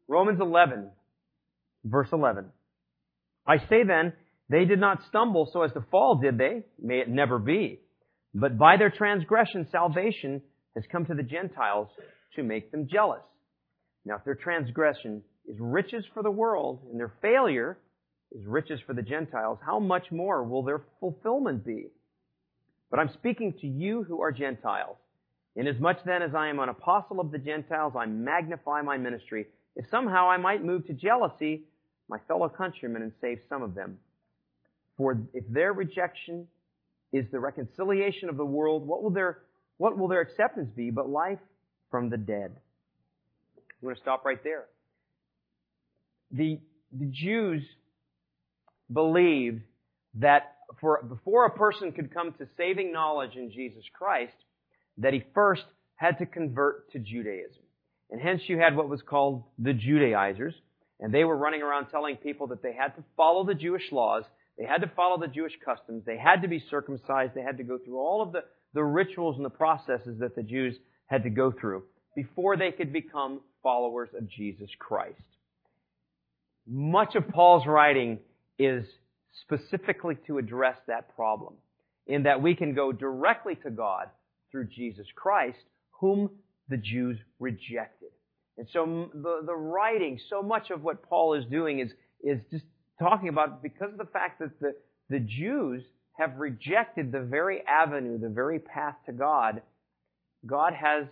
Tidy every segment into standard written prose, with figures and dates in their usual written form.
Romans 11, verse 11. I say then, they did not stumble so as to fall, did they? May it never be. But by their transgression, salvation has come to the Gentiles to make them jealous. Now, if their transgression is riches for the world, and their failure is riches for the Gentiles, how much more will their fulfillment be? But I'm speaking to you who are Gentiles. Inasmuch then as I am an apostle of the Gentiles, I magnify my ministry, if somehow I might move to jealousy my fellow countrymen and save some of them. For if their rejection is the reconciliation of the world, what will their acceptance be but life from the dead? I'm going to stop right there. The Jews believed that before a person could come to saving knowledge in Jesus Christ, that he first had to convert to Judaism. And hence you had what was called the Judaizers, and they were running around telling people that they had to follow the Jewish laws, they had to follow the Jewish customs, they had to be circumcised, they had to go through all of the rituals and the processes that the Jews had to go through before they could become followers of Jesus Christ. Much of Paul's writing is specifically to address that problem, in that we can go directly to God through Jesus Christ, whom the Jews rejected. And so the writing, so much of what Paul is doing is just talking about, because of the fact that the Jews have rejected the very avenue, the very path to God, God has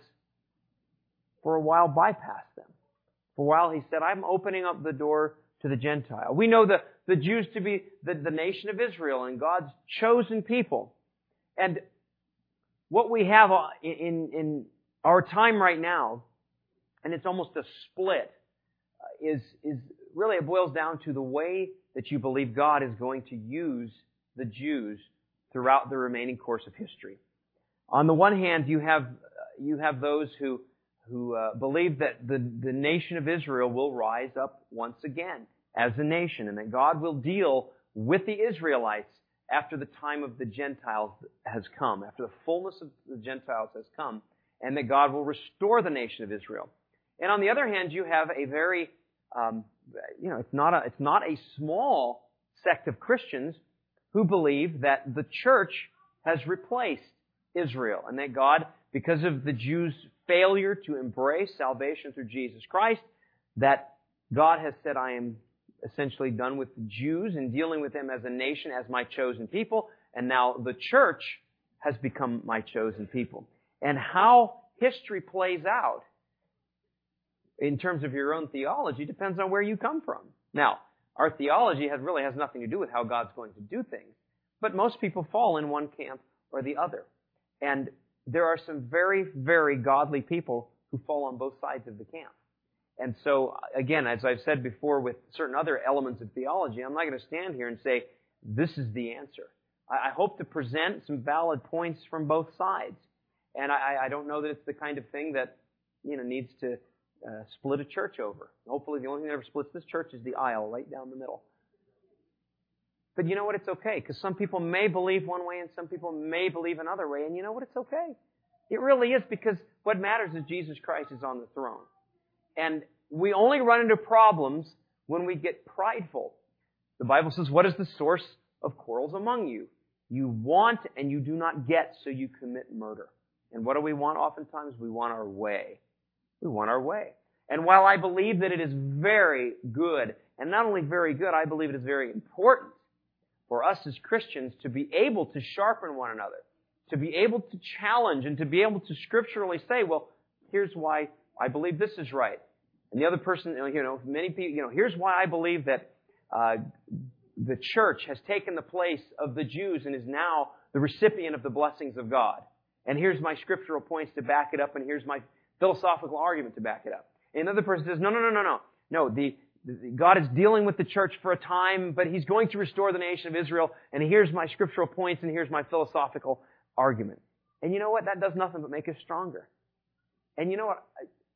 for a while bypassed them. For a while he said, I'm opening up the door to the Gentile. We know the Jews to be the nation of Israel and God's chosen people. And what we have in our time right now, and it's almost a split, is really, it boils down to the way that you believe God is going to use the Jews throughout the remaining course of history. On the one hand, you have those who believe that the nation of Israel will rise up once again as a nation, and that God will deal with the Israelites after the time of the Gentiles has come, after the fullness of the Gentiles has come, and that God will restore the nation of Israel. And on the other hand, you have a very, it's not a small sect of Christians who believe that the church has replaced Israel, and that God, because of the Jews' failure to embrace salvation through Jesus Christ, that God has said, I am essentially done with the Jews and dealing with them as a nation, as my chosen people, and now the church has become my chosen people. And how history plays out in terms of your own theology depends on where you come from. Now, our theology really has nothing to do with how God's going to do things, but most people fall in one camp or the other. And there are some very, very godly people who fall on both sides of the camp. And so, again, as I've said before with certain other elements of theology, I'm not going to stand here and say, this is the answer. I hope to present some valid points from both sides. And I don't know that it's the kind of thing that, needs to split a church over. Hopefully the only thing that ever splits this church is the aisle right down the middle. But you know what? It's okay, because some people may believe one way and some people may believe another way. And you know what? It's okay. It really is, because what matters is Jesus Christ is on the throne. And we only run into problems when we get prideful. The Bible says, what is the source of quarrels among you? You want and you do not get, so you commit murder. And what do we want oftentimes? We want our way. We want our way. And while I believe that it is very good, and not only very good, I believe it is very important for us as Christians to be able to sharpen one another, to be able to challenge and to be able to scripturally say, well, here's why I believe this is right. And the other person, many people, here's why I believe that the church has taken the place of the Jews and is now the recipient of the blessings of God. And here's my scriptural points to back it up, and here's my philosophical argument to back it up. And another person says, no. God is dealing with the church for a time, but He's going to restore the nation of Israel, and here's my scriptural points, and here's my philosophical argument. And you know what? That does nothing but make us stronger. And you know what?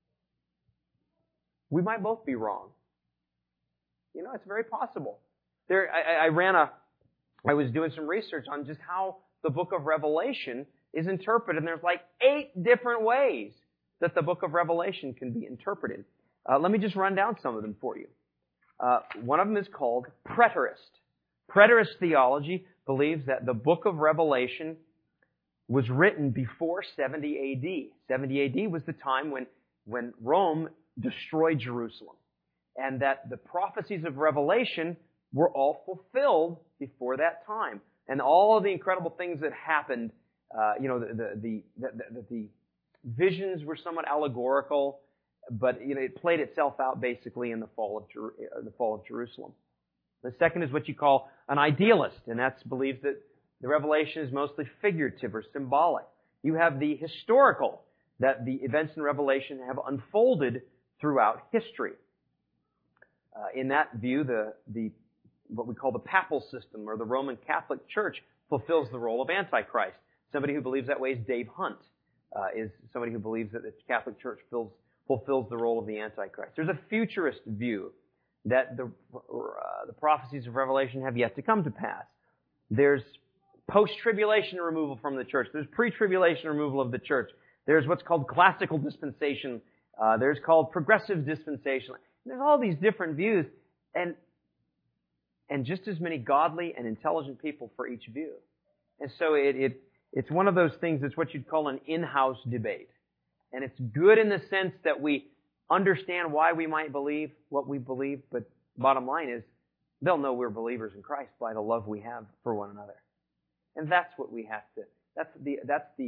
We might both be wrong. It's very possible. I was doing some research on just how the book of Revelation is interpreted, and there's like 8 different ways that the book of Revelation can be interpreted. Let me just run down some of them for you. One of them is called preterist. Preterist theology believes that the book of Revelation was written before 70 A.D. 70 A.D. was the time when Rome destroyed Jerusalem, and that the prophecies of Revelation were all fulfilled before that time. And all of the incredible things that happened, the visions were somewhat allegorical, but it played itself out basically in the fall of Jerusalem. The second is what you call an idealist, and that believes that the Revelation is mostly figurative or symbolic. You have the historical, that the events in Revelation have unfolded throughout history. In that view, what we call the papal system or the Roman Catholic Church fulfills the role of Antichrist. Somebody who believes that way is Dave Hunt, is somebody who believes that the Catholic Church fulfills the role of the Antichrist. There's a futurist view that the prophecies of Revelation have yet to come to pass. There's post-tribulation removal from the church. There's pre-tribulation removal of the church. There's what's called classical dispensation. There's called progressive dispensation. There's all these different views, and just as many godly and intelligent people for each view. And so it's one of those things that's what you'd call an in-house debate. And it's good in the sense that we understand why we might believe what we believe, but bottom line is, they'll know we're believers in Christ by the love we have for one another. And that's what we have to, that's the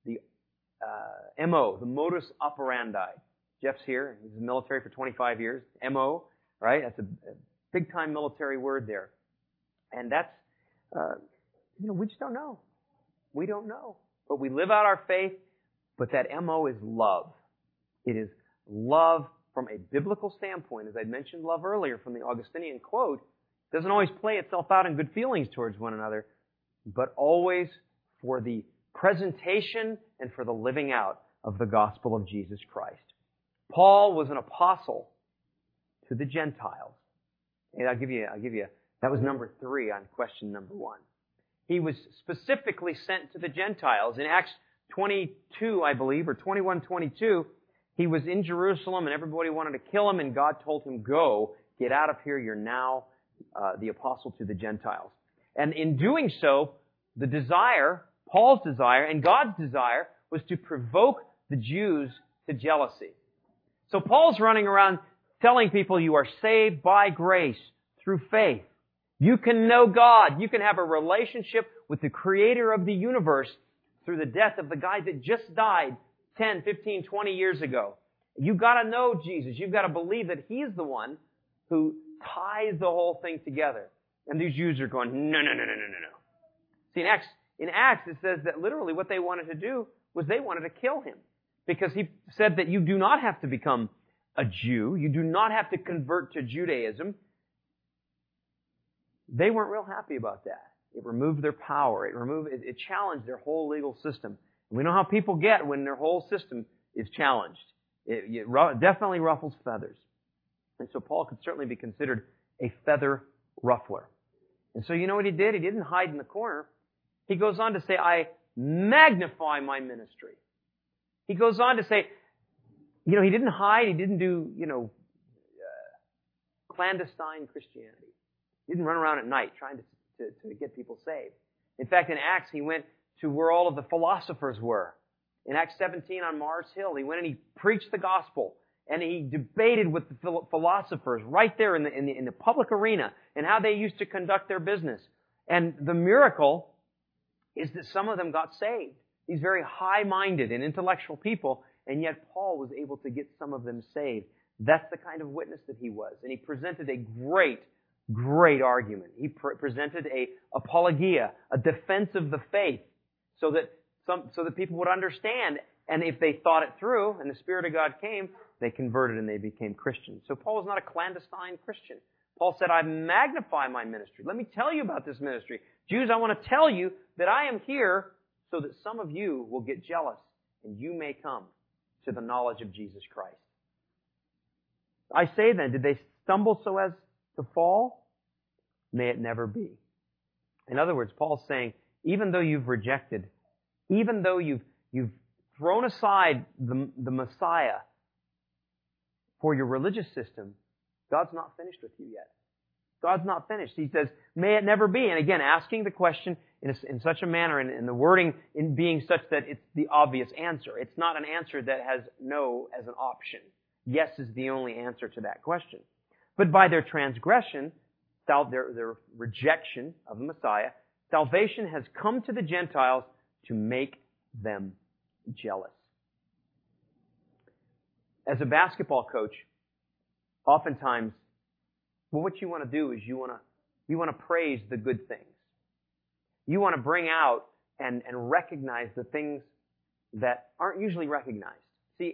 MO, the modus operandi. Jeff's here. He's in the military for 25 years. MO, right? That's a big-time military word there. And that's, we just don't know. We don't know. But we live out our faith, but that MO is love. It is love from a biblical standpoint. As I mentioned love earlier from the Augustinian quote, doesn't always play itself out in good feelings towards one another, but always for the presentation and for the living out of the gospel of Jesus Christ. Paul was an apostle to the Gentiles. And I'll give you, that was number 3 on question number 1. He was specifically sent to the Gentiles. In Acts 22, I believe, or 21:22, he was in Jerusalem and everybody wanted to kill him, and God told him, go, get out of here, you're now the apostle to the Gentiles. And in doing so, the desire, Paul's desire, and God's desire, was to provoke the Jews to jealousy. So Paul's running around telling people you are saved by grace through faith. You can know God. You can have a relationship with the Creator of the universe through the death of the guy that just died 10, 15, 20 years ago. You've got to know Jesus. You've got to believe that He's the one who ties the whole thing together. And these Jews are going, no. See, in Acts it says that literally what they wanted to do was they wanted to kill him. Because he said that you do not have to become a Jew. You do not have to convert to Judaism. They weren't real happy about that. It removed their power. It challenged their whole legal system. And we know how people get when their whole system is challenged. It definitely ruffles feathers. And so Paul could certainly be considered a feather ruffler. And so you know what he did? He didn't hide in the corner. He goes on to say, I magnify my ministry. He goes on to say, he didn't hide. He didn't do, clandestine Christianity. He didn't run around at night trying to get people saved. In fact, in Acts, he went to where all of the philosophers were. In Acts 17 on Mars Hill, he went and he preached the gospel. And he debated with the philosophers right there in the public arena and how they used to conduct their business. And the miracle is that some of them got saved. These very high-minded and intellectual people, and yet Paul was able to get some of them saved. That's the kind of witness that he was. And he presented a great argument. He presented a apologia, a defense of the faith, so that people would understand. And if they thought it through and the Spirit of God came, they converted and they became Christians. So Paul was not a clandestine Christian. Paul said, I magnify my ministry. Let me tell you about this ministry. Jews, I want to tell you that I am here so that some of you will get jealous and you may come to the knowledge of Jesus Christ. I say then, did they stumble so as to fall? May it never be. In other words, Paul's saying, even though you've rejected, even though you've thrown aside the Messiah, for your religious system, God's not finished with you yet. God's not finished. He says, may it never be. And again, asking the question in such a manner and the wording in being such that it's the obvious answer. It's not an answer that has no as an option. Yes is the only answer to that question. But by their transgression, their rejection of the Messiah, salvation has come to the Gentiles to make them jealous. As a basketball coach, oftentimes, what you want to do is you want to praise the good things. You want to bring out and recognize the things that aren't usually recognized. See,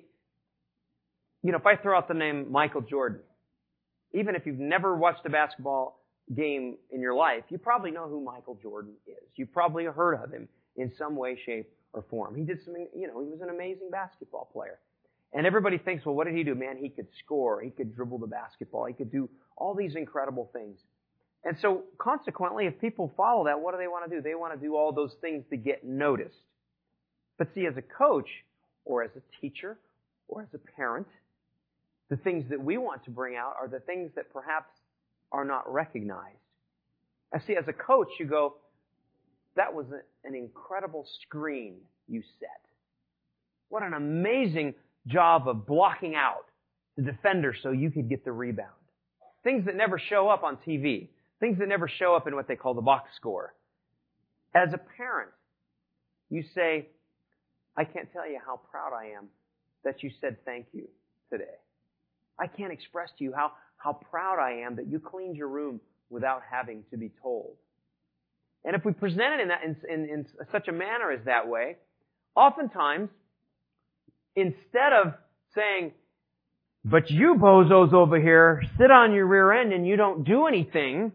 if I throw out the name Michael Jordan, even if you've never watched a basketball game in your life, you probably know who Michael Jordan is. You've probably heard of him in some way, shape, or form. He did something, he was an amazing basketball player. And everybody thinks, well, what did he do? Man, he could score. He could dribble the basketball. He could do all these incredible things. And so, consequently, if people follow that, what do they want to do? They want to do all those things to get noticed. But see, as a coach, or as a teacher, or as a parent, the things that we want to bring out are the things that perhaps are not recognized. I see, as a coach, you go, that was an incredible screen you set. What an amazing job of blocking out the defender so you could get the rebound. Things that never show up on TV. Things that never show up in what they call the box score. As a parent, you say, I can't tell you how proud I am that you said thank you today. I can't express to you how proud I am that you cleaned your room without having to be told. And if we present it in such a manner as that way, oftentimes, instead of saying, but you bozos over here sit on your rear end and you don't do anything,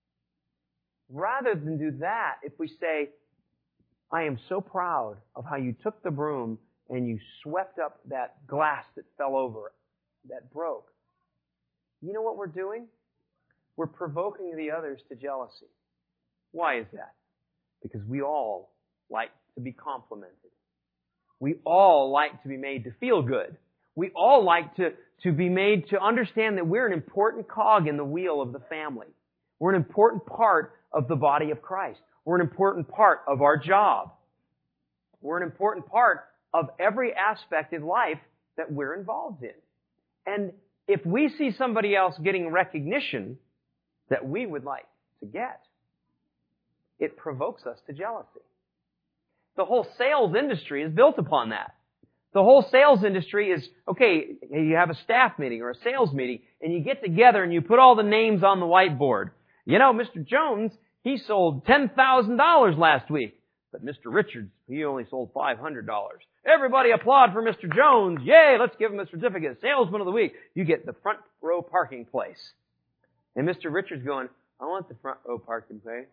rather than do that, if we say, I am so proud of how you took the broom and you swept up that glass that fell over, that broke. You know what we're doing? We're provoking the others to jealousy. Why is that? Because we all like to be complimented. We all like to be made to feel good. We all like to be made to understand that we're an important cog in the wheel of the family. We're an important part of the body of Christ. We're an important part of our job. We're an important part of every aspect in life that we're involved in. And if we see somebody else getting recognition that we would like to get, it provokes us to jealousy. The whole sales industry is built upon that. The whole sales industry is, okay, you have a staff meeting or a sales meeting, and you get together and you put all the names on the whiteboard. You know, Mr. Jones, he sold $10,000 last week. But Mr. Richards, he only sold $500. Everybody applaud for Mr. Jones. Yay, let's give him a certificate. Salesman of the week. You get the front row parking place. And Mr. Richards going, I want the front row parking place.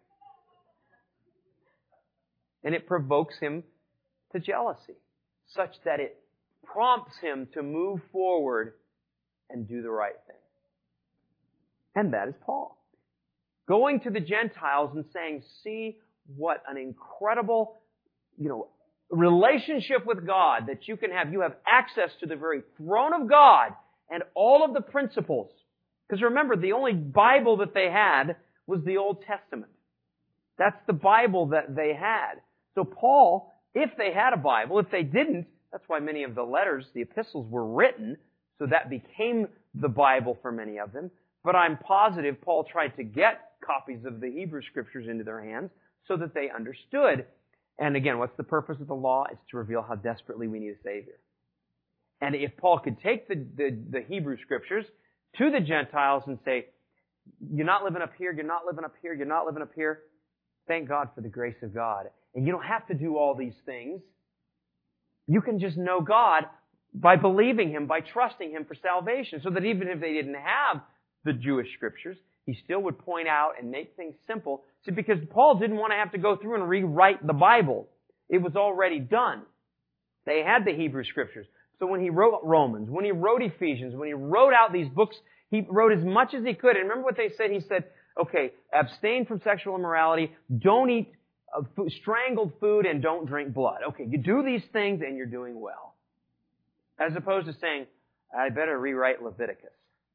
And it provokes him to jealousy, such that it prompts him to move forward and do the right thing. And that is Paul. Going to the Gentiles and saying, see what an incredible, relationship with God that you can have. You have access to the very throne of God and all of the principles. Because remember, the only Bible that they had was the Old Testament. That's the Bible that they had. So Paul, if they had a Bible, if they didn't, that's why many of the letters, the epistles were written, so that became the Bible for many of them. But I'm positive Paul tried to get copies of the Hebrew Scriptures into their hands so that they understood. And again, what's the purpose of the law? It's to reveal how desperately we need a Savior. And if Paul could take the Hebrew Scriptures to the Gentiles and say, you're not living up here, you're not living up here, you're not living up here, thank God for the grace of God. And you don't have to do all these things. You can just know God by believing Him, by trusting Him for salvation. So that even if they didn't have the Jewish Scriptures, he still would point out and make things simple. See, because Paul didn't want to have to go through and rewrite the Bible. It was already done. They had the Hebrew Scriptures. So when he wrote Romans, when he wrote Ephesians, when he wrote out these books, he wrote as much as he could. And remember what they said? He said, okay, abstain from sexual immorality, don't eat strangled food, and don't drink blood. Okay, you do these things and you're doing well. As opposed to saying, I better rewrite Leviticus.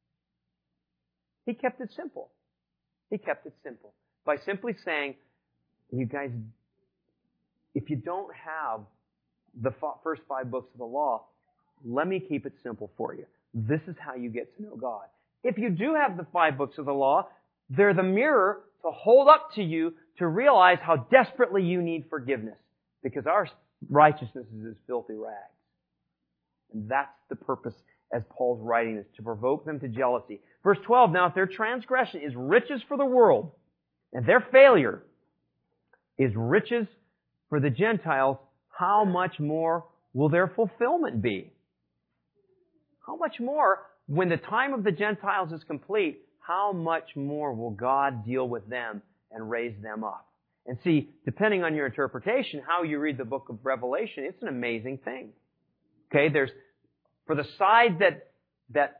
He kept it simple. He kept it simple. By simply saying, you guys, if you don't have the first 5 books of the law, let me keep it simple for you. This is how you get to know God. If you do have the 5 books of the law, they're the mirror to hold up to you to realize how desperately you need forgiveness. Because our righteousness is as filthy rags. And that's the purpose as Paul's writing is to provoke them to jealousy. Verse 12, now if their transgression is riches for the world, and their failure is riches for the Gentiles, how much more will their fulfillment be? How much more, when the time of the Gentiles is complete, how much more will God deal with them and raise them up? And see, depending on your interpretation, how you read the book of Revelation, it's an amazing thing. Okay, there's, for the side that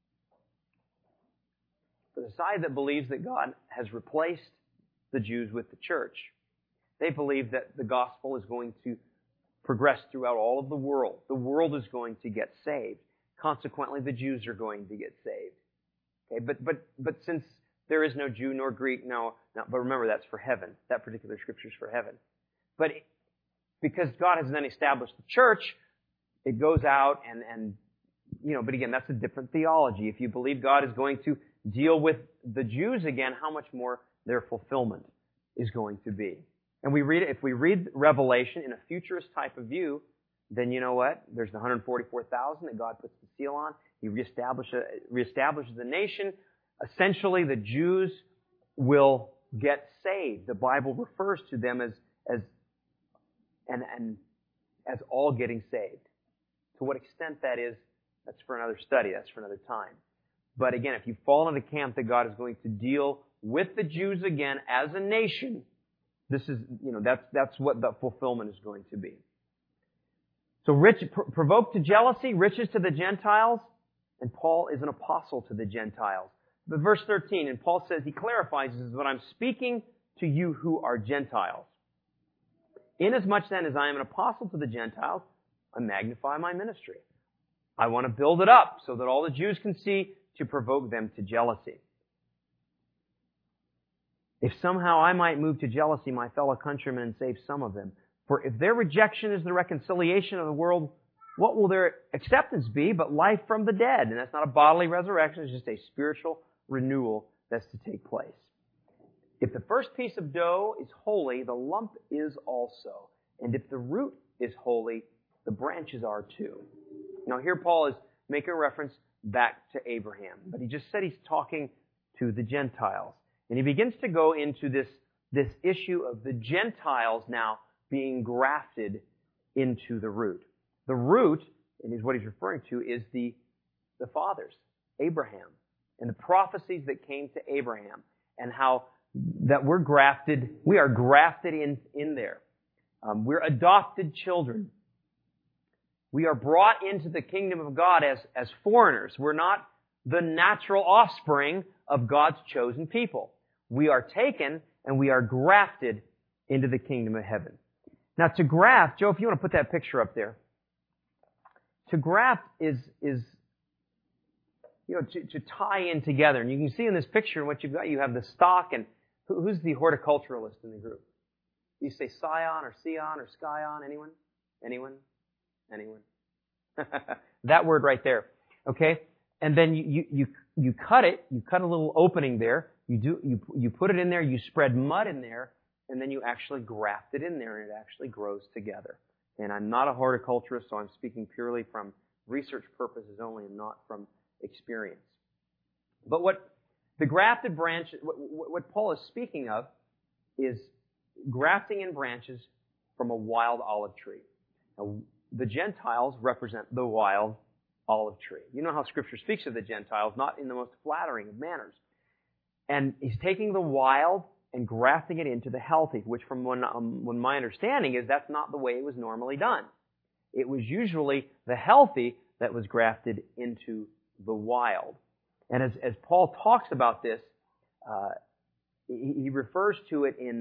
believes that God has replaced the Jews with the church, they believe that the gospel is going to progress throughout all of the world. The world is going to get saved. Consequently, the Jews are going to get saved. Okay, but since there is no Jew nor Greek, but remember that's for heaven. That particular scripture is for heaven. But because God has then established the church, it goes out and but again, that's a different theology. If you believe God is going to deal with the Jews again, how much more their fulfillment is going to be. And if we read Revelation in a futurist type of view, then you know what? There's the 144,000 that God puts the seal on. He reestablishes the nation. Essentially, the Jews will get saved. The Bible refers to them as all getting saved. To what extent that is, that's for another study. That's for another time. But again, if you fall into the camp that God is going to deal with the Jews again as a nation, this is, that's what the fulfillment is going to be. So provoke to jealousy, riches to the Gentiles, and Paul is an apostle to the Gentiles. But verse 13, and Paul says, he clarifies, he says, but I'm speaking to you who are Gentiles. Inasmuch then as I am an apostle to the Gentiles, I magnify my ministry. I want to build it up so that all the Jews can see, to provoke them to jealousy. If somehow I might move to jealousy my fellow countrymen and save some of them. For if their rejection is the reconciliation of the world, what will their acceptance be but life from the dead? And that's not a bodily resurrection, it's just a spiritual renewal that's to take place. If the first piece of dough is holy, the lump is also. And if the root is holy, the branches are too. Now here Paul is making a reference back to Abraham. But he just said he's talking to the Gentiles. And he begins to go into this issue of the Gentiles now being grafted into the root. The root, and is what he's referring to, is the fathers, Abraham, and the prophecies that came to Abraham, and how that we are grafted in there. We're adopted children. We are brought into the kingdom of God as foreigners. We're not the natural offspring of God's chosen people. We are taken and we are grafted into the kingdom of heaven. Now to graft, Joe, if you want to put that picture up there. To graft is to tie in together. And you can see in this picture what you've got. You have the stalk, and who's the horticulturalist in the group? Do you say scion or scion or scion? Anyone? Anyone? That word right there. Okay? And then you cut it, you cut a little opening there, you put it in there, you spread mud in there, and then you actually graft it in there and it actually grows together. And I'm not a horticulturist, so I'm speaking purely from research purposes only and not from experience. But what the grafted branch, what Paul is speaking of is grafting in branches from a wild olive tree. Now, the Gentiles represent the wild olive tree. You know how Scripture speaks of the Gentiles, not in the most flattering of manners. And he's taking the wild and grafting it into the healthy, which from when my understanding is that's not the way it was normally done. It was usually the healthy that was grafted into the wild. And as Paul talks about this, he refers to it in,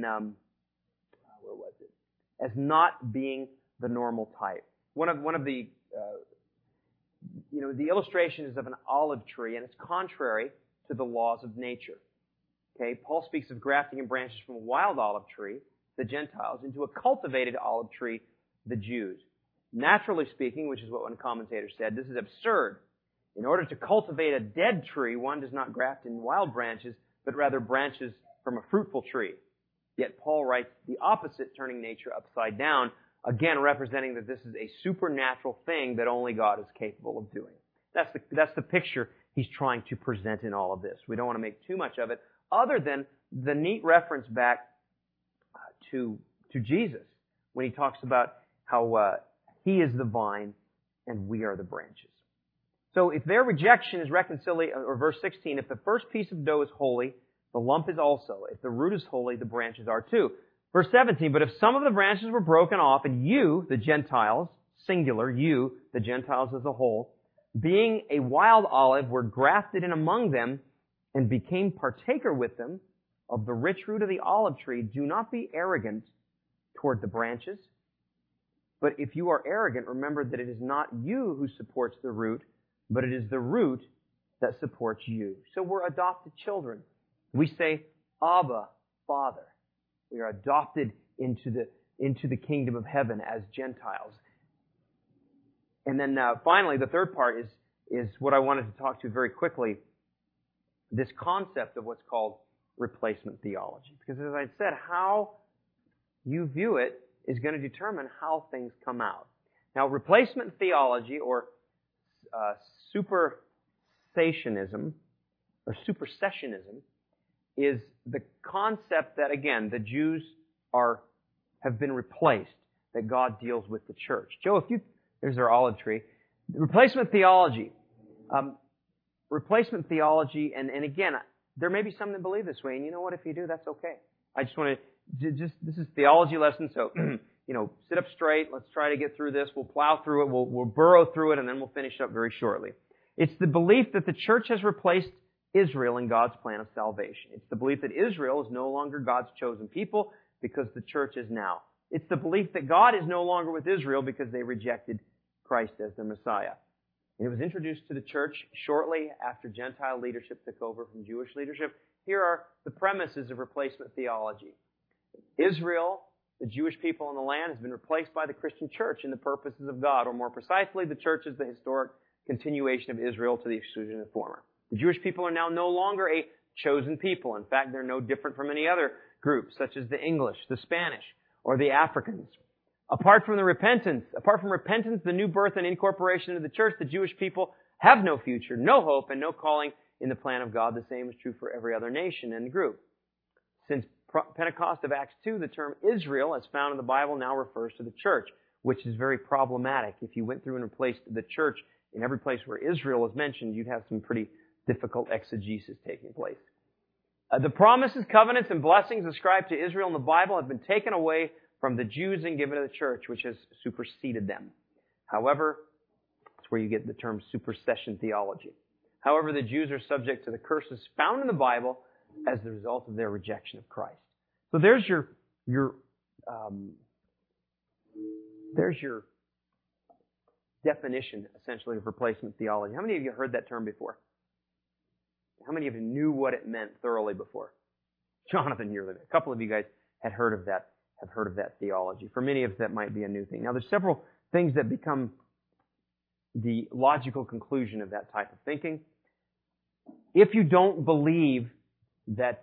as not being the normal type. One of the the illustration is of an olive tree, and it's contrary to the laws of nature. Okay, Paul speaks of grafting in branches from a wild olive tree, the Gentiles, into a cultivated olive tree, the Jews. Naturally speaking, which is what one commentator said, this is absurd. In order to cultivate a dead tree, one does not graft in wild branches, but rather branches from a fruitful tree. Yet Paul writes the opposite, turning nature upside down, again representing that this is a supernatural thing that only God is capable of doing. That's the picture he's trying to present in all of this. We don't want to make too much of it, other than the neat reference back to Jesus when he talks about how he is the vine and we are the branches. So if their rejection is reconciliation, or verse 16, if the first piece of dough is holy, the lump is also. If the root is holy, the branches are too. Verse 17, but if some of the branches were broken off, and you, the Gentiles, singular, you, the Gentiles as a whole, being a wild olive, were grafted in among them, and became partaker with them of the rich root of the olive tree, do not be arrogant toward the branches. But if you are arrogant, remember that it is not you who supports the root, but it is the root that supports you. So we're adopted children. We say, Abba, Father. We are adopted into the kingdom of heaven as Gentiles. And then finally, the third part is what I wanted to talk to very quickly, this concept of what's called replacement theology. Because as I said, how you view it is going to determine how things come out. Now, replacement theology, or supersessionism, is the concept that, again, the Jews have been replaced, that God deals with the church. Joe, there's our olive tree. Replacement theology. Replacement theology, and again, there may be some that believe this way, and you know what? If you do, that's okay. I just want to, this is theology lesson, so, sit up straight. Let's try to get through this. We'll plow through it. We'll burrow through it, and then we'll finish up very shortly. It's the belief that the church has replaced Israel in God's plan of salvation. It's the belief that Israel is no longer God's chosen people because the church is now. It's the belief that God is no longer with Israel because they rejected Christ as their Messiah. And it was introduced to the church shortly after Gentile leadership took over from Jewish leadership. Here are the premises of replacement theology. Israel, the Jewish people in the land, has been replaced by the Christian church in the purposes of God, or more precisely, the church is the historic continuation of Israel to the exclusion of the former. The Jewish people are now no longer a chosen people. In fact, they're no different from any other group, such as the English, the Spanish, or the Africans. Apart from repentance, the new birth and incorporation into the church, the Jewish people have no future, no hope, and no calling in the plan of God. The same is true for every other nation and group. Since Pentecost of Acts 2, the term Israel, as found in the Bible, now refers to the church, which is very problematic. If you went through and replaced the church in every place where Israel is mentioned, you'd have some pretty difficult exegesis taking place. The promises, covenants, and blessings ascribed to Israel in the Bible have been taken away from the Jews and given to the church, which has superseded them. However, that's where you get the term supersession theology. However, the Jews are subject to the curses found in the Bible as the result of their rejection of Christ. So there's your definition, essentially, of replacement theology. How many of you heard that term before? How many of you knew what it meant thoroughly before? Jonathan, you're living. A couple of you guys have heard of that theology. For many of us, that might be a new thing. Now, there's several things that become the logical conclusion of that type of thinking. If you don't believe that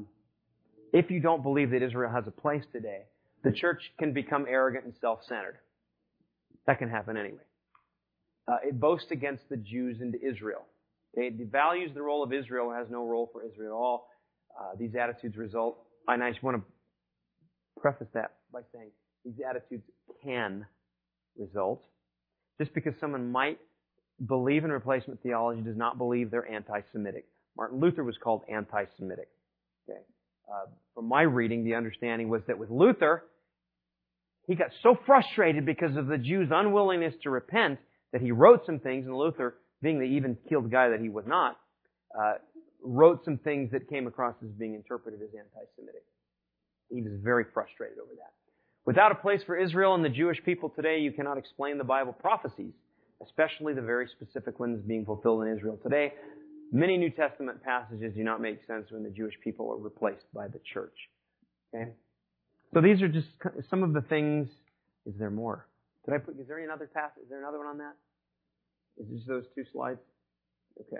Israel has a place today, the church can become arrogant and self-centered. That can happen anyway. It boasts against the Jews and Israel. It devalues the role of Israel and has no role for Israel at all. These attitudes result, and I just want to preface that by saying these attitudes can result. Just because someone might believe in replacement theology does not believe they're anti-Semitic. Martin Luther was called anti-Semitic. Okay. From my reading, the understanding was that with Luther, he got so frustrated because of the Jews' unwillingness to repent that he wrote some things, and Luther, being the even-keeled guy that he was not, wrote some things that came across as being interpreted as anti-Semitic. He was very frustrated over that. Without a place for Israel and the Jewish people today, you cannot explain the Bible prophecies especially the very specific ones being fulfilled in Israel today. Many New Testament passages do not make sense when the Jewish people are replaced by the church. Okay? So these are just some of the things. Is there more? Is there another passage? Is there another one on that? Is it just those two slides? Okay.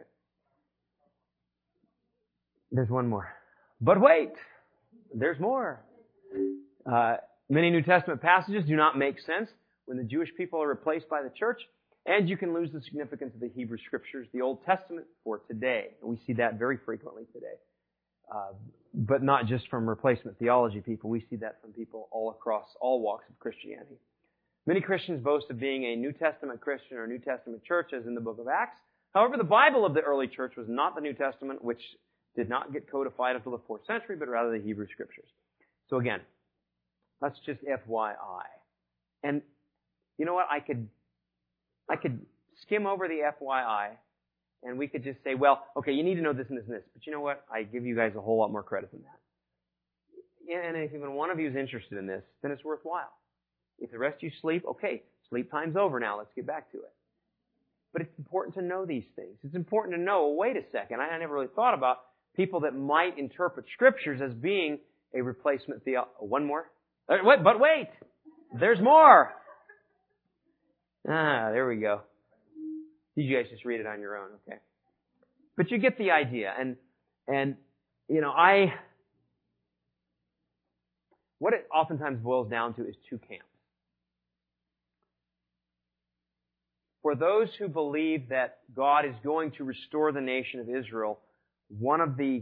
There's one more. But wait! There's more. Many New Testament passages do not make sense when the Jewish people are replaced by the church, and you can lose the significance of the Hebrew Scriptures, the Old Testament, for today. And we see that very frequently today. But not just from replacement theology people. We see that from people all across all walks of Christianity. Many Christians boast of being a New Testament Christian or New Testament church, as in the book of Acts. However, the Bible of the early church was not the New Testament, which did not get codified until the 4th century, but rather the Hebrew Scriptures. So again, that's just FYI. And you know what? I could skim over the FYI, and we could just say, well, okay, you need to know this and this and this. But you know what? I give you guys a whole lot more credit than that. And if even one of you is interested in this, then it's worthwhile. If the rest of you sleep, okay, sleep time's over now. Let's get back to it. But it's important to know these things. It's important to know, wait a second, I never really thought about people that might interpret Scriptures as being a replacement theology. One more? But wait! There's more! There we go. You guys just read it on your own, okay? But you get the idea. And you know, what it oftentimes boils down to is two camps. For those who believe that God is going to restore the nation of Israel, one of the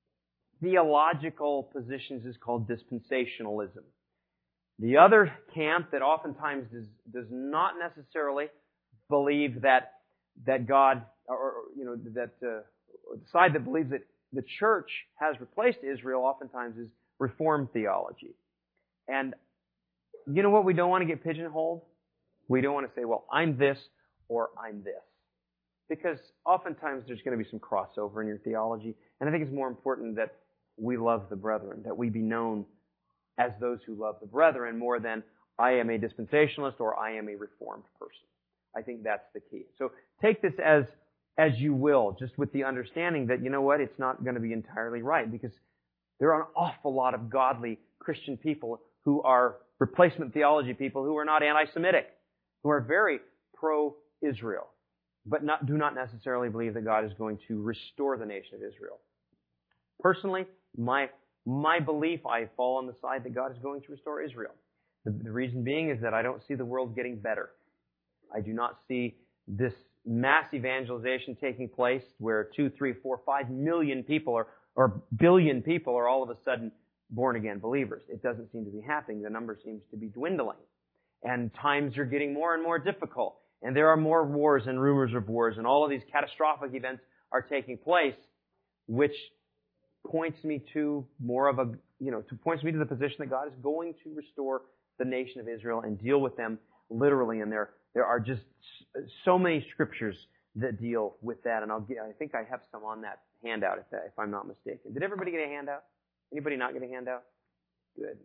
theological positions is called dispensationalism. The other camp that oftentimes does not necessarily believe that God, or the side that believes that the church has replaced Israel oftentimes is Reformed theology. And you know what we don't want to get pigeonholed? We don't want to say, well, I'm this or I'm this. Because oftentimes there's going to be some crossover in your theology. And I think it's more important that we love the brethren, that we be known as those who love the brethren more than I am a dispensationalist or I am a Reformed person. I think that's the key. So take this as you will, just with the understanding that, you know what, it's not going to be entirely right, because there are an awful lot of godly Christian people who are replacement theology people who are not anti-Semitic, who are very pro-Israel, but do not necessarily believe that God is going to restore the nation of Israel. Personally, my belief, I fall on the side that God is going to restore Israel. The reason being is that I don't see the world getting better. I do not see this mass evangelization taking place where 2, 3, 4, 5 million people or billion people are all of a sudden born-again believers. It doesn't seem to be happening. The number seems to be dwindling. And times are getting more and more difficult. And there are more wars and rumors of wars. And all of these catastrophic events are taking place, which points me to points me to the position that God is going to restore the nation of Israel and deal with them literally. And there are just so many scriptures that deal with that. And I think I have some on that handout if I'm not mistaken. Did everybody get a handout? Anybody not get a handout? Good.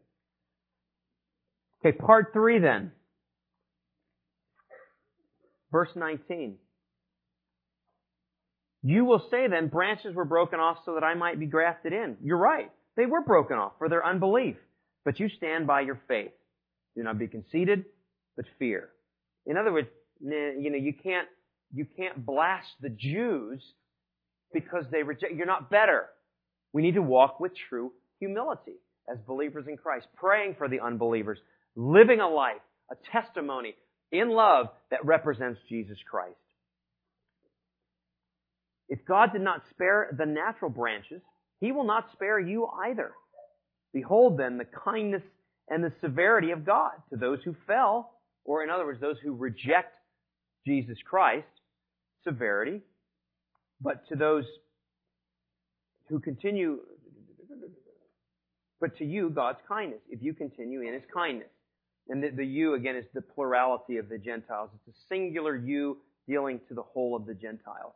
Okay, part 3 then. Verse 19. You will say then, branches were broken off so that I might be grafted in. You're right. They were broken off for their unbelief. But you stand by your faith. Do not be conceited, but fear. In other words, you can't blast the Jews because they reject. You're not better. We need to walk with true humility as believers in Christ, praying for the unbelievers, living a life, a testimony in love that represents Jesus Christ. If God did not spare the natural branches, He will not spare you either. Behold then the kindness and the severity of God to those who fell, or in other words, those who reject Jesus Christ, severity, but to those who continue, but to you, God's kindness, if you continue in His kindness. And the you, again, is the plurality of the Gentiles. It's a singular you dealing to the whole of the Gentiles.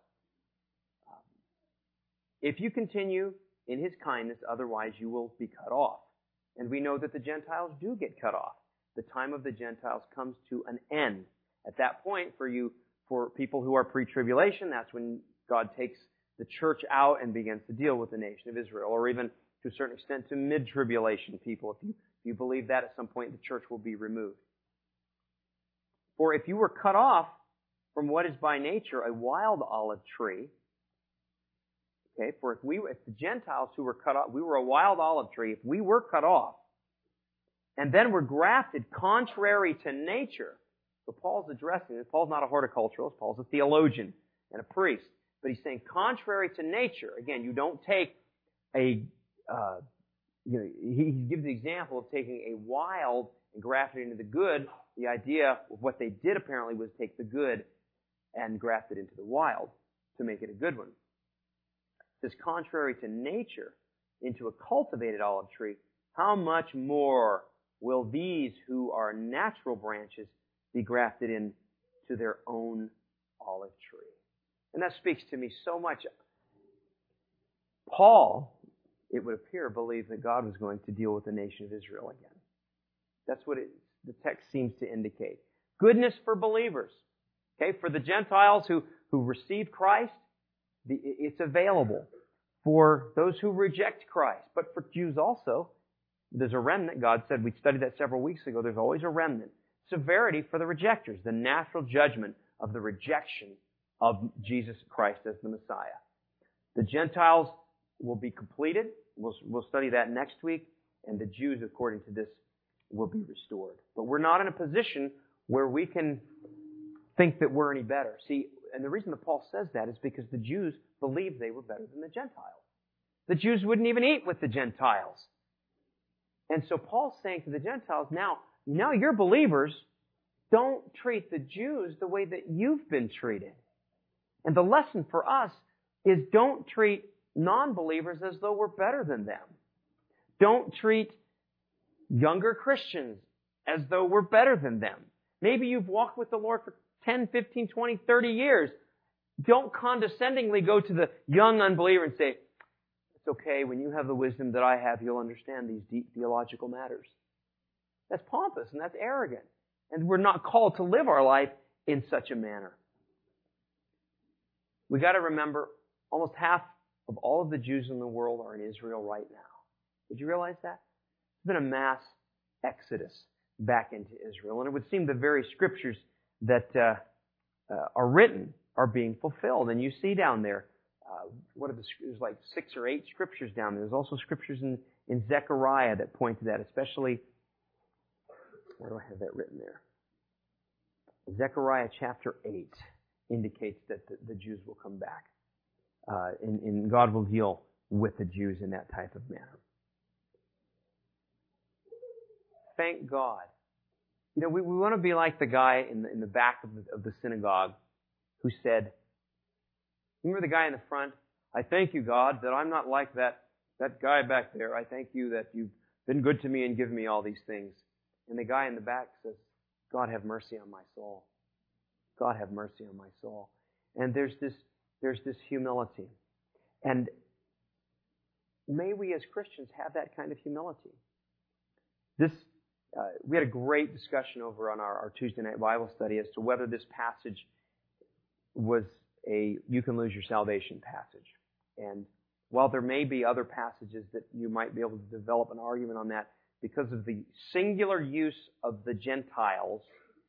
If you continue in His kindness, otherwise you will be cut off. And we know that the Gentiles do get cut off. The time of the Gentiles comes to an end. At that point, for you for people who are pre-tribulation, that's when God takes the church out and begins to deal with the nation of Israel, or even to a certain extent to mid-tribulation people. If you believe that at some point the church will be removed. For if you were cut off from what is by nature a wild olive tree, okay, for if the Gentiles who were cut off, we were a wild olive tree, if we were cut off, and then were grafted contrary to nature. So Paul's addressing this. Paul's not a horticulturalist. Paul's a theologian and a priest. But he's saying contrary to nature. Again, you don't take he gives the example of taking a wild and grafted into the good. The idea of what they did apparently was take the good and graft it into the wild to make it a good one. It says contrary to nature into a cultivated olive tree, how much more will these who are natural branches be grafted into their own olive tree? And that speaks to me so much. Paul, it would appear, believed that God was going to deal with the nation of Israel again. That's what the text seems to indicate. Goodness for believers. Okay, for the Gentiles who receive Christ, it's available. For those who reject Christ. But for Jews also, there's a remnant. God said, we studied that several weeks ago, there's always a remnant. Severity for the rejectors, the natural judgment of the rejection of Jesus Christ as the Messiah. The Gentiles will be completed. We'll study that next week. And the Jews, according to this, will be restored. But we're not in a position where we can think that we're any better. See, and the reason that Paul says that is because the Jews believed they were better than the Gentiles. The Jews wouldn't even eat with the Gentiles. And so Paul's saying to the Gentiles, now you're believers, don't treat the Jews the way that you've been treated. And the lesson for us is don't treat non-believers as though we're better than them. Don't treat younger Christians as though we're better than them. Maybe you've walked with the Lord for 10, 15, 20, 30 years. Don't condescendingly go to the young unbeliever and say, it's okay, when you have the wisdom that I have, you'll understand these deep theological matters. That's pompous and that's arrogant. And we're not called to live our life in such a manner. We got to remember, almost half of all of the Jews in the world are in Israel right now. Did you realize that? There's been a mass exodus back into Israel. And it would seem the very scriptures that are written are being fulfilled. And you see down there, there's like 6 or 8 scriptures down there. There's also scriptures in Zechariah that point to that, especially, where do I have that written there? Zechariah chapter 8 indicates that the Jews will come back. And God will deal with the Jews in that type of manner. Thank God. You know, we want to be like the guy in the back of the synagogue who said, remember the guy in the front? I thank you, God, that I'm not like that guy back there. I thank you that you've been good to me and given me all these things. And the guy in the back says, God have mercy on my soul. God have mercy on my soul. And there's this humility. And may we as Christians have that kind of humility. We had a great discussion over on our Tuesday night Bible study as to whether this passage was a you can lose your salvation passage. And while there may be other passages that you might be able to develop an argument on that, because of the singular use of the Gentiles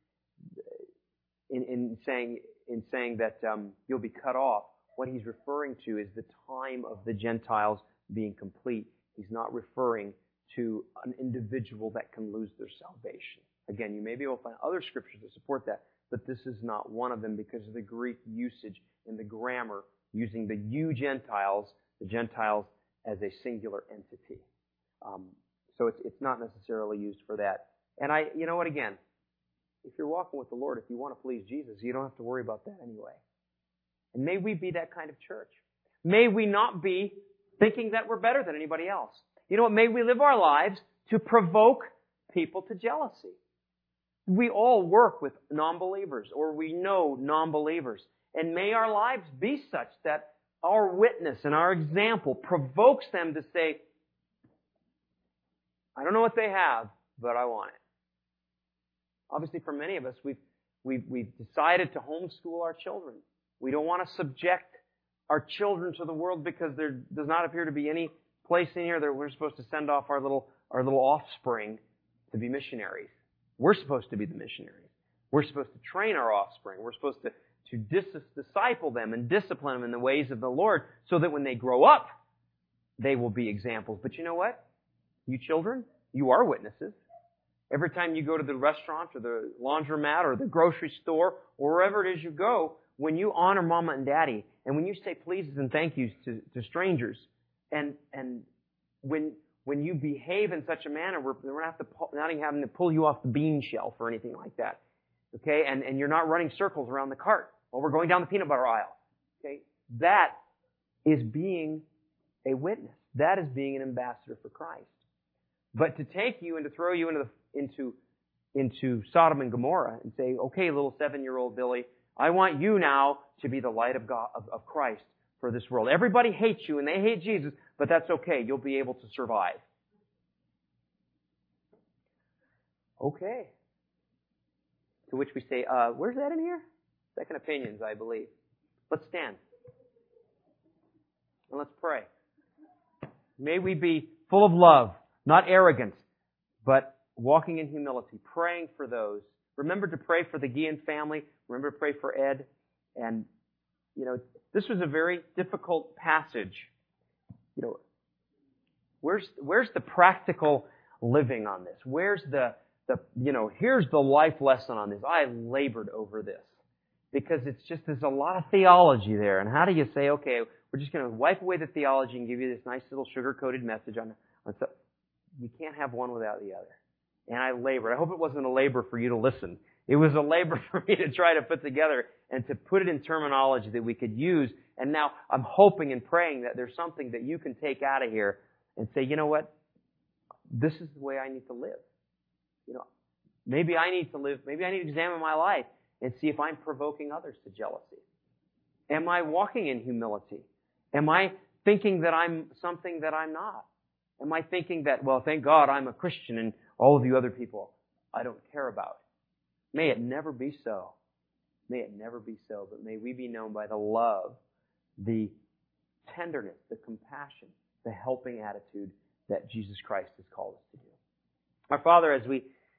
in saying that you'll be cut off, what he's referring to is the time of the Gentiles being complete. He's not referring to an individual that can lose their salvation. Again, you may be able to find other scriptures that support that, but this is not one of them because of the Greek usage in the grammar using the you Gentiles, the Gentiles as a singular entity. So it's not necessarily used for that. And you know what, again, if you're walking with the Lord, if you want to please Jesus, you don't have to worry about that anyway. And may we be that kind of church. May we not be thinking that we're better than anybody else. You know what? May we live our lives to provoke people to jealousy. We all work with non-believers, or we know non-believers. And may our lives be such that our witness and our example provokes them to say, I don't know what they have, but I want it. Obviously, for many of us, We've decided to homeschool our children. We don't want to subject our children to the world because there does not appear to be any place in here that we're supposed to send off our little offspring to be missionaries. We're supposed to be the missionaries. We're supposed to train our offspring. We're supposed to disciple them and discipline them in the ways of the Lord so that when they grow up, they will be examples. But you know what? You children, you are witnesses. Every time you go to the restaurant or the laundromat or the grocery store or wherever it is you go, when you honor Mama and Daddy and when you say pleases and thank yous to strangers and when you behave in such a manner, we're not even having to pull you off the bean shelf or anything like that. Okay? And you're not running circles around the cart while we're going down the peanut butter aisle. Okay? That is being a witness. That is being an ambassador for Christ. But to take you and to throw you into Sodom and Gomorrah and say, okay, little 7-year-old Billy, I want you now to be the light of God, of Christ for this world. Everybody hates you and they hate Jesus, but that's okay. You'll be able to survive. Okay. To which we say, where's that in here? Second Opinions, I believe. Let's stand. And let's pray. May we be full of love, not arrogance, but walking in humility, praying for those. Remember to pray for the Guillen family. Remember to pray for Ed. And, this was a very difficult passage. Where's the practical living on this? Where's here's the life lesson on this. I labored over this because there's a lot of theology there. And how do you say, okay, we're just going to wipe away the theology and give you this nice little sugar-coated message on stuff. You can't have one without the other. And I labored. I hope it wasn't a labor for you to listen. It was a labor for me to try to put together and to put it in terminology that we could use. And now I'm hoping and praying that there's something that you can take out of here and say, you know what? This is the way I need to live. Maybe I need to live. Maybe I need to examine my life and see if I'm provoking others to jealousy. Am I walking in humility? Am I thinking that I'm something that I'm not? Am I thinking that, well, thank God I'm a Christian and all of you other people I don't care about? May it never be so. May it never be so. But may we be known by the love, the tenderness, the compassion, the helping attitude that Jesus Christ has called us to do. Our Father, as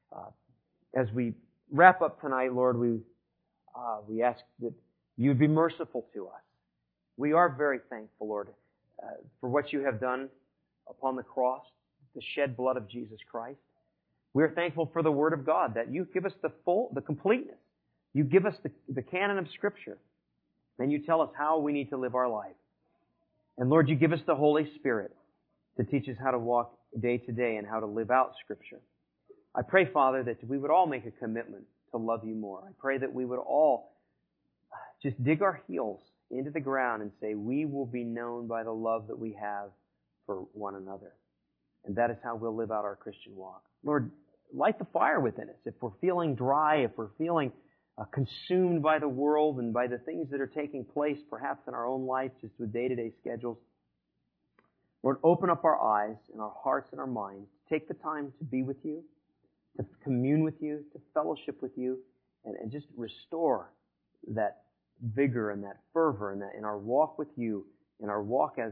we wrap up tonight, Lord, we ask that you'd be merciful to us. We are very thankful, Lord, for what you have done upon the cross, the shed blood of Jesus Christ. We are thankful for the Word of God, that you give us the completeness. You give us the canon of Scripture. And you tell us how we need to live our life. And Lord, you give us the Holy Spirit to teach us how to walk day to day and how to live out Scripture. I pray, Father, that we would all make a commitment to love you more. I pray that we would all just dig our heels into the ground and say, we will be known by the love that we have for one another. And that is how we'll live out our Christian walk. Lord, light the fire within us. If we're feeling dry, if we're feeling consumed by the world and by the things that are taking place perhaps in our own life, just with day-to-day schedules, Lord, open up our eyes and our hearts and our minds. Take the time to be with you, to commune with you, to fellowship with you, and just restore that vigor and that fervor in our walk with you, in our walk as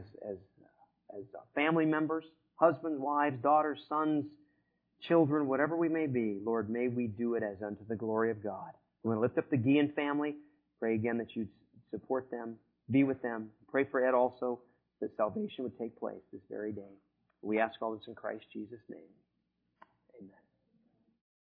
family members, husbands, wives, daughters, sons, children, whatever we may be. Lord, may we do it as unto the glory of God. We want to lift up the Guillen family. Pray again that you'd support them, be with them. Pray for Ed also, that salvation would take place this very day. We ask all this in Christ Jesus' name.